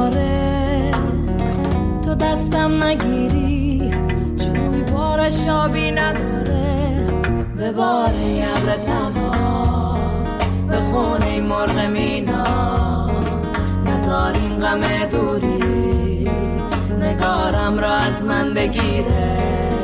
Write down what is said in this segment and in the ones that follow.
نداره، تو دستم نگیری جوی بارش آبی نداره. به بار ابر تنها به خونه مرغ مینا، نزار این غم دوری نگارم را از من بگیره.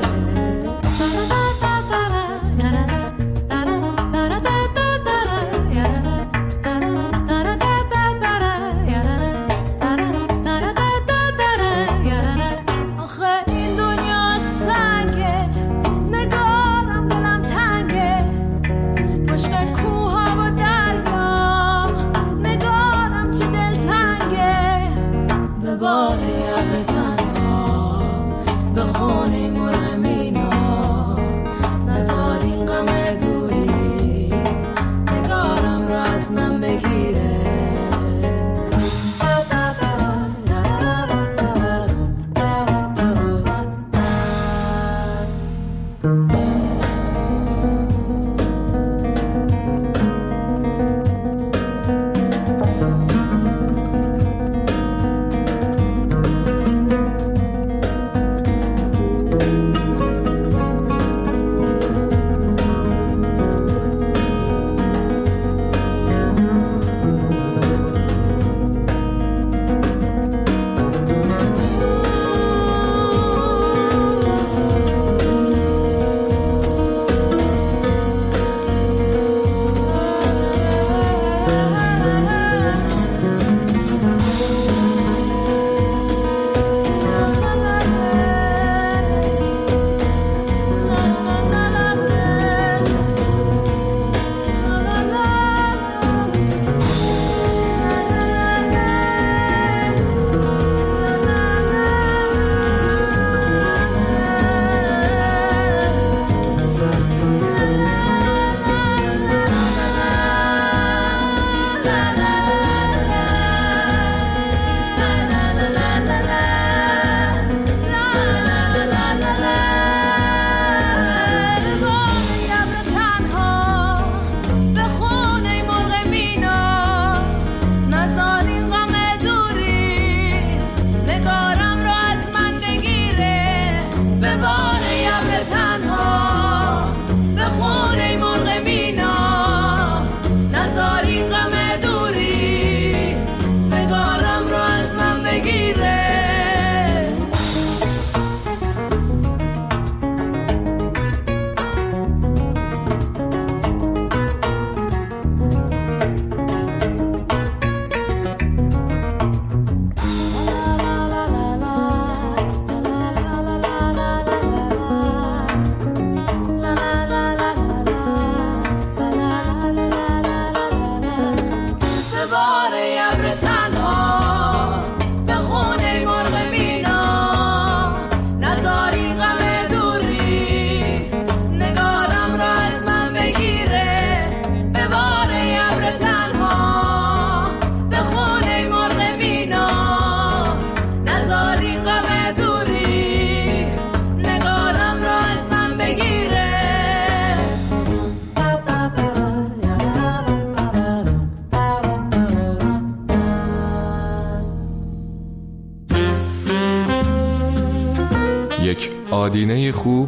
یک آدینه خوب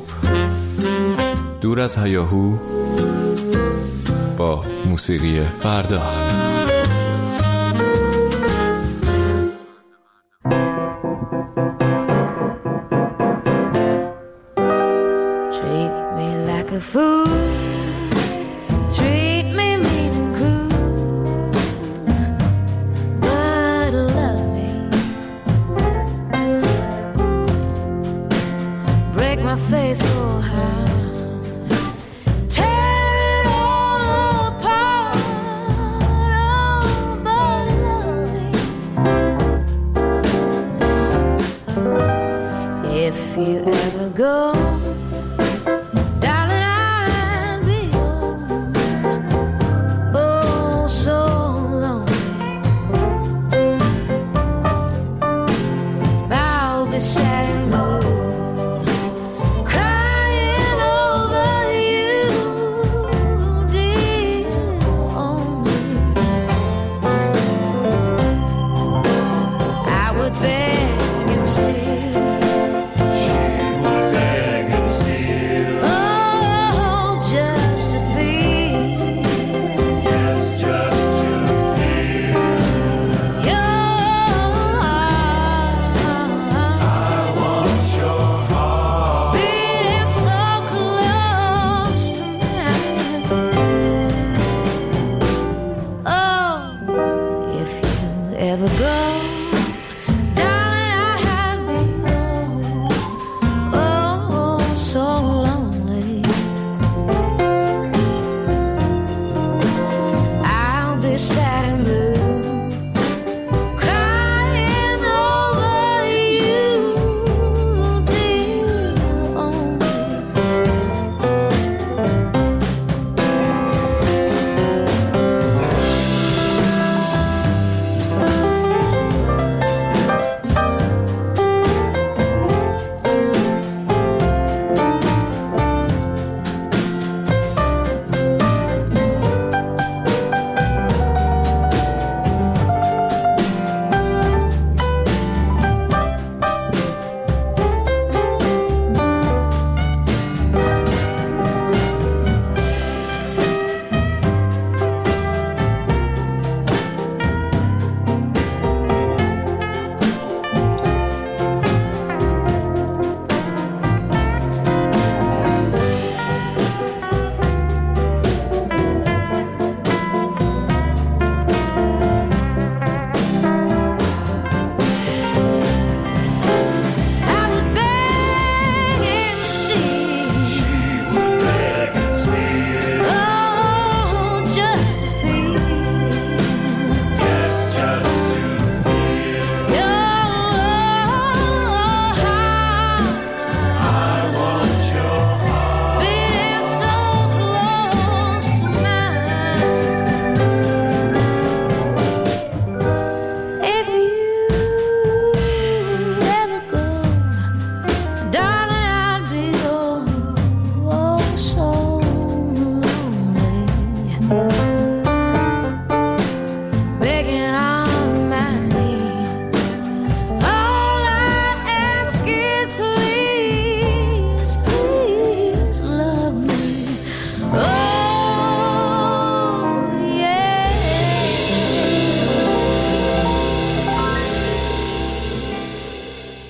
دور از هیاهو با موسیقی فردا. I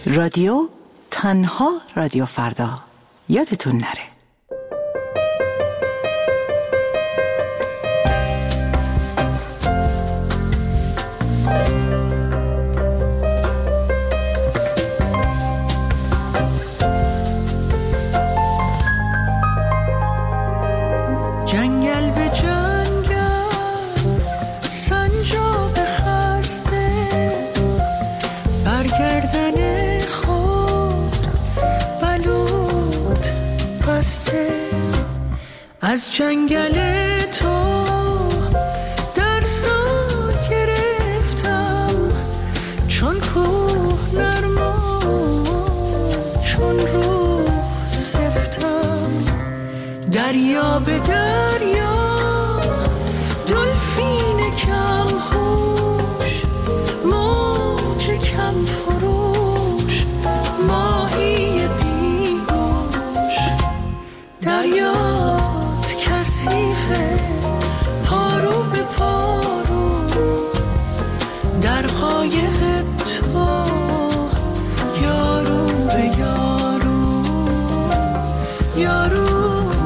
رادیو تنها رادیو فردا، یادتون نره. جنگل به جنگل سنجاب خسته، برگردن خود بلود بسته. از جنگل تو درسا گرفتم، چون کوه نرما چون روح سفتم. دریا به دریا دلفین کم هوش، موج کم فروش، ماهی بیگوش. دریات کثیفه پارو به پارو، در قایق تو یارو به یارو، یارو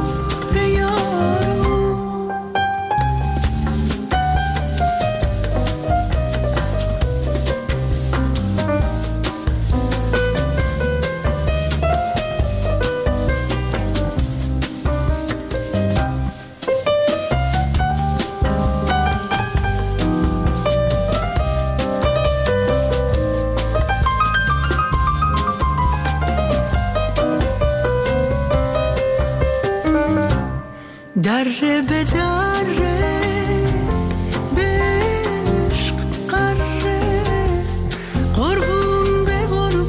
دره به دره به عشق قره، قربون به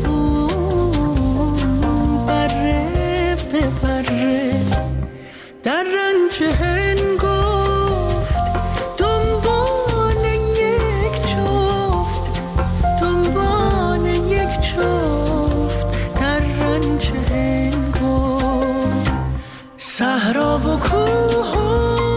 قربون، بره به بره. در رنج هنگفت دنبال یک جفت، دنبال یک جفت. در رنج هنگفت صحرا و کوه و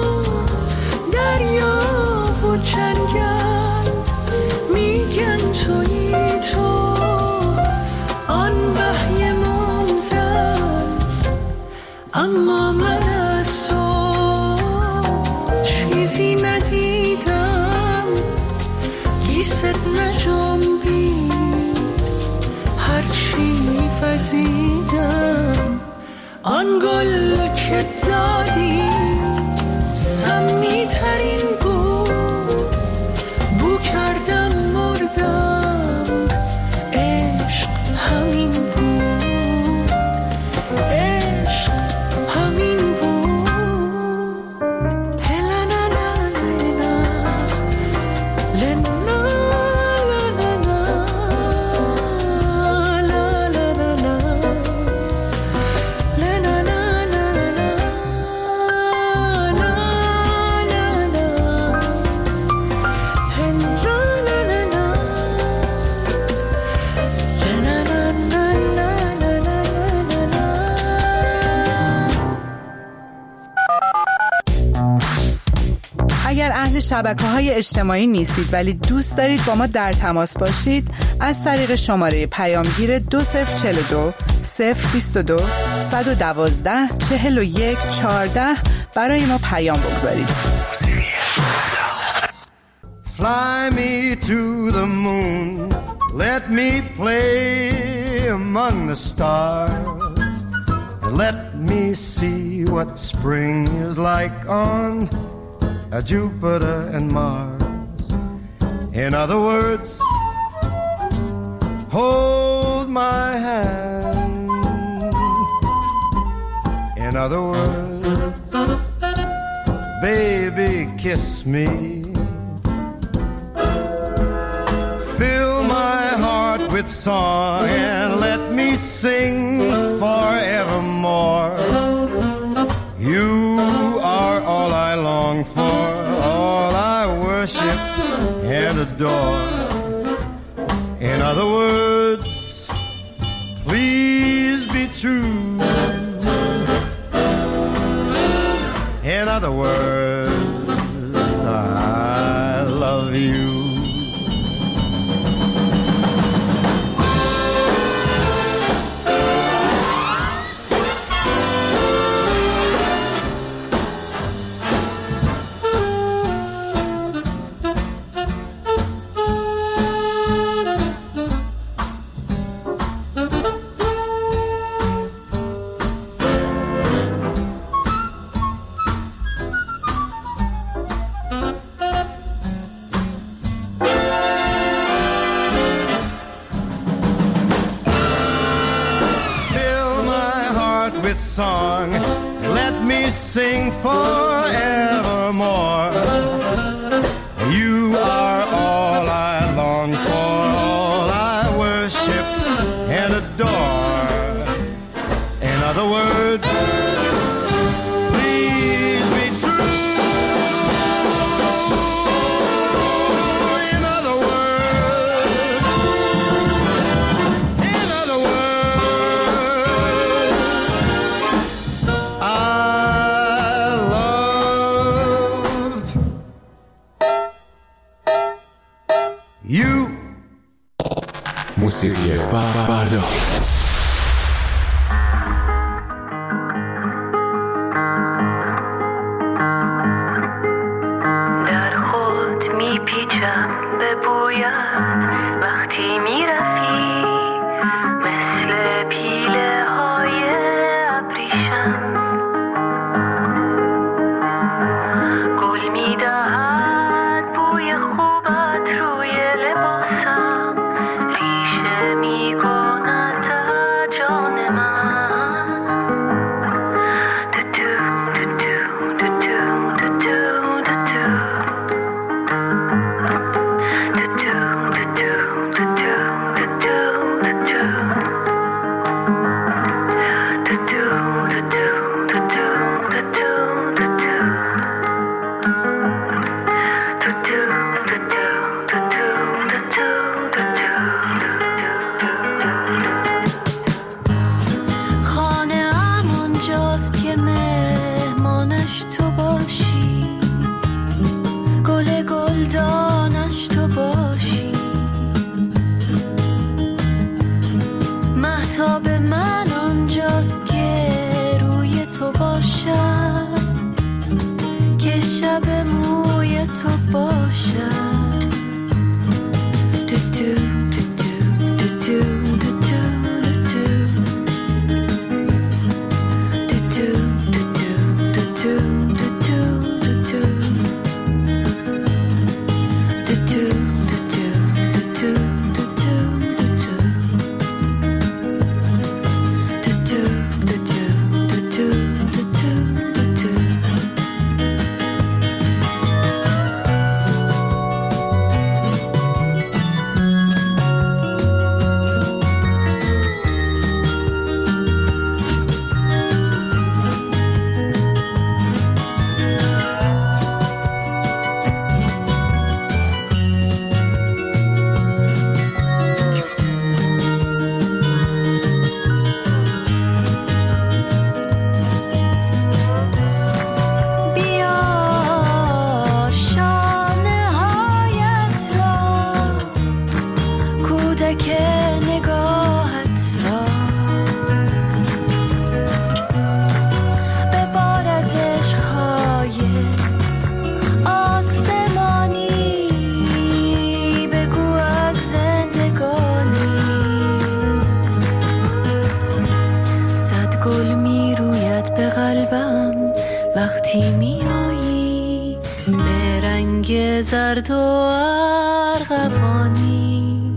دریا و جنگل، میگن تویی تو آن وحی منزل. اما من از تو چیزی ندیدم، گیست نجنبید هرچی وزیدم. آن گل که دادی سمی ترین بود، بو کردم مردم، عشق همین بود، عشق همین بود. هلا لا لا لا اگر اهل شبکه‌های اجتماعی نیستید ولی دوست دارید با ما در تماس باشید، از طریق شماره پیامگیر 2042 022 112 41 14 برای ما پیام بگذارید. Fly me to the moon, let me play among the stars, and let me see what spring is like on Jupiter and Mars. In other words, hold my hand. In other words, baby, kiss me. Fill my heart with song and let me sing forevermore. You are all I long for, all I worship and adore. In other words, please be true. In other words, I love you. with song. Let me sing forevermore. You are all I long for, all I worship and adore. In other words, please be true. In other words, I love you. موسیقی فردا. در خود میپیچم به بویت وقتی میرفی، مثل پیله های ابریشم گل میدهد بوی خوبت روی لباسم، ریشه میکند در جان من. دو دو دو دو دو دو دو دو. وقتی میایی به رنگ زرد و ارغوانی،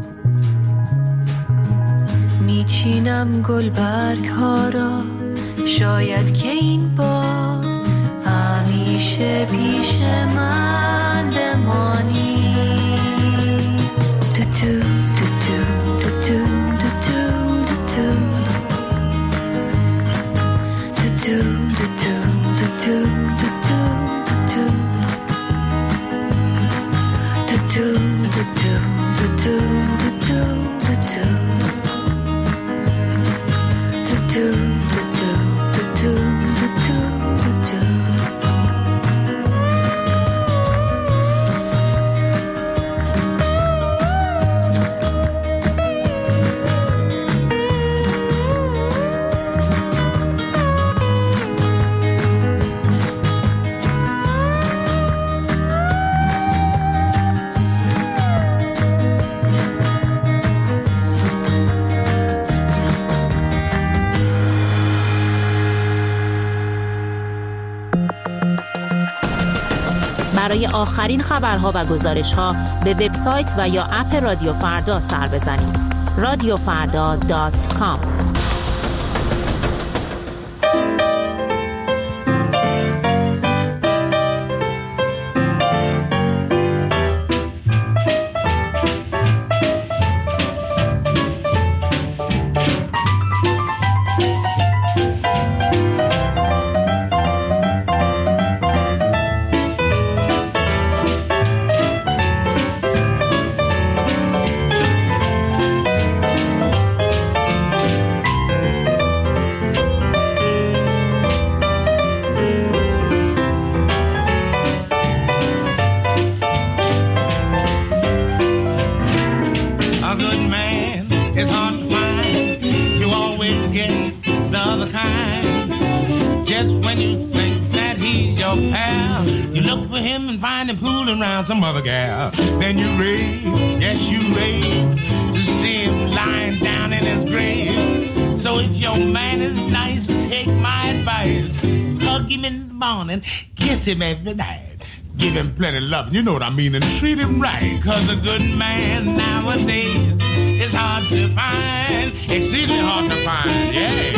میچینم گلبرگ ها را، شاید که این بار همیشه پیش من بمانی. برای آخرین خبرها و گزارش‌ها به وبسایت و یا اپ رادیو فردا سر بزنید. radiofrda.com man is hard to find. You always get the other kind. Just when you think that he's your pal, you look for him and find him fooling around some other gal. Then you rave, yes you rave, to see him lying down in his grave. So if your man is nice, take my advice. Hug him in the morning, kiss him every night. Give him plenty of love, you know what I mean, and treat him right. Cause a good man nowadays is hard to find. Exceedingly hard to find, yeah.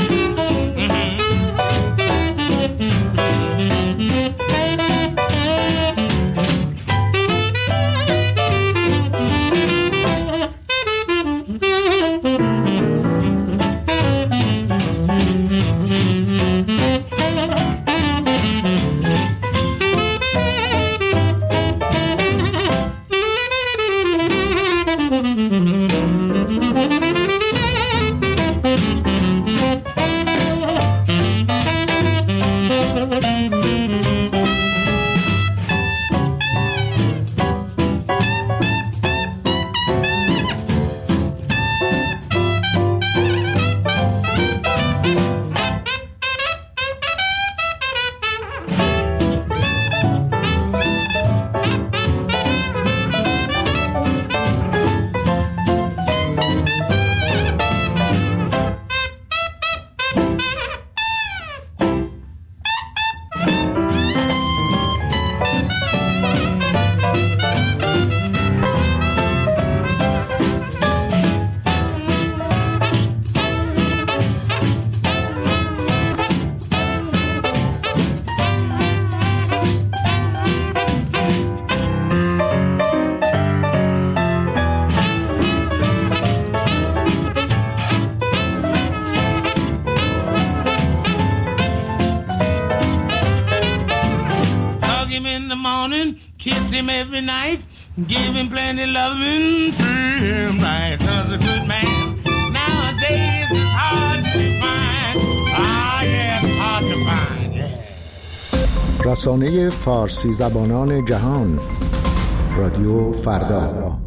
Kiss him every night, give him plenty loving, treat him right. Cause a good man nowadays is hard to find. Ah, yeah, hard to find, yeah. رسانه فارسی زبانان جهان، رادیو فردا.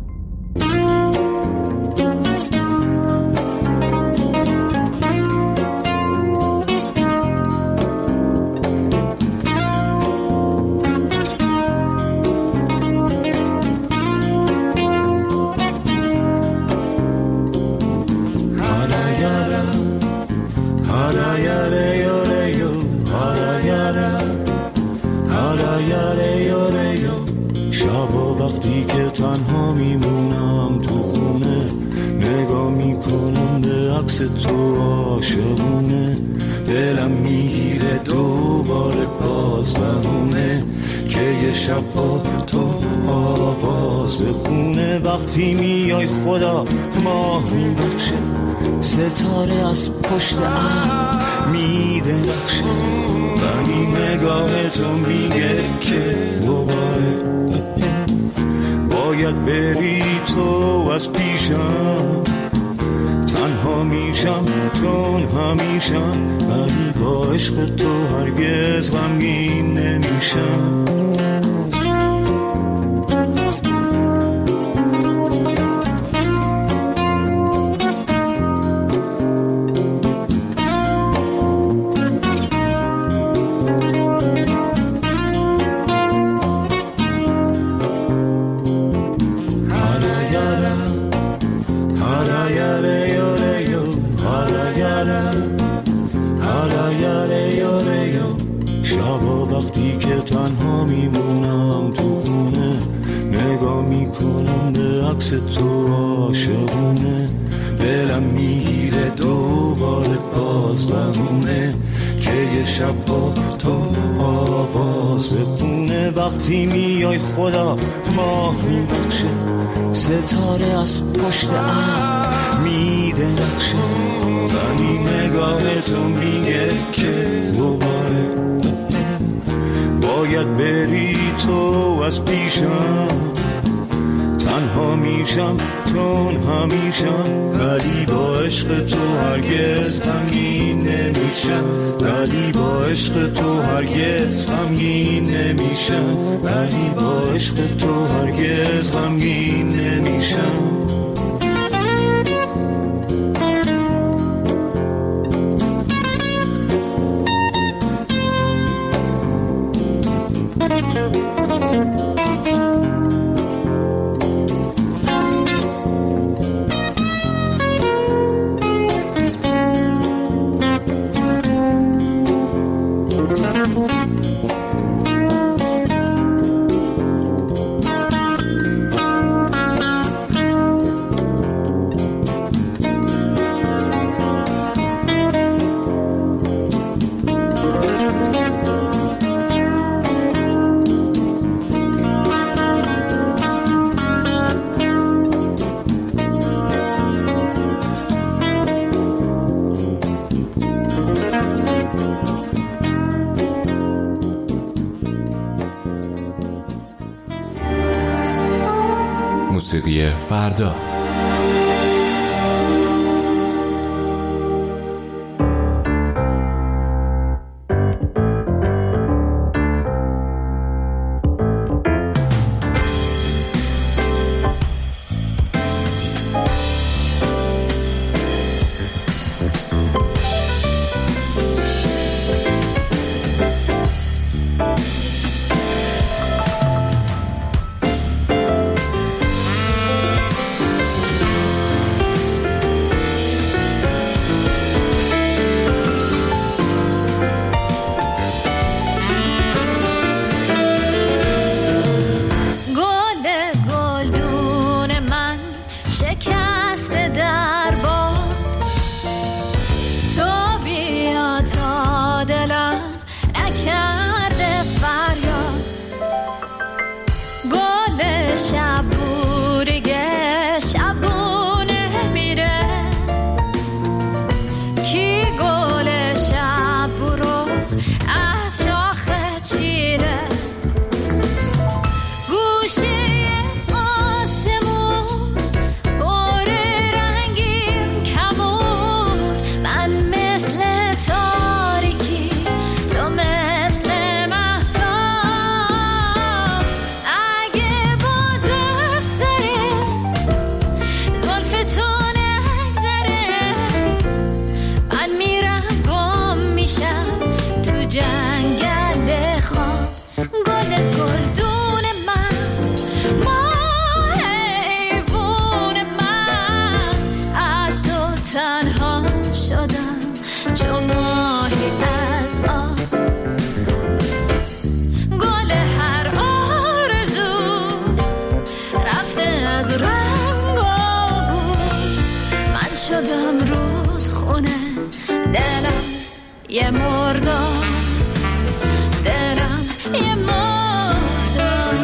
وقتی که تنها میمونم تو خونه، نگاه میکنم به عکس تو عاشقونه، دلم میگیره دوباره باز بمونه که یه شب با تو آواز خونه. وقتی میای خدا ماه میبخشه، ستاره از پشت ابر میده نقشه، ولی نگاه تو میگه که دوباره باید بری تو از پیشم. تنها میشم چون همیشم، ولی با عشق تو هرگز غمگین نمیشم. وقتی که تنها میمونم تو خونه، نگاه میکنم به عکس تو عاشقونه، دلم میگیره دوباره باز بمونه که یه شب با تو آواز خونه. وقتی میای خدا ماه میبخشه، ستاره از پشت ابر میده نقشه، ولی نگاه تو میگه که دوباره باید بری تو از پیشم. تنها میشم چون همیشم، ولی با عشق تو هرگز غمگین نمیشم، ولی با عشق تو هرگز غمگین نمیشم، ولی با عشق تو هرگز غمگین نمیشم. موسیقی فردا. یه مردار دلم یه مردار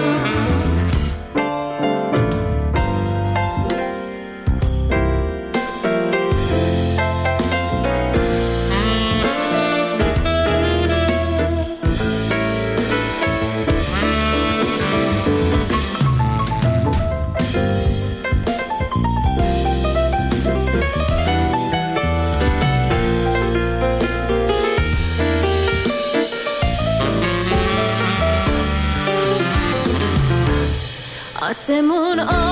آسمون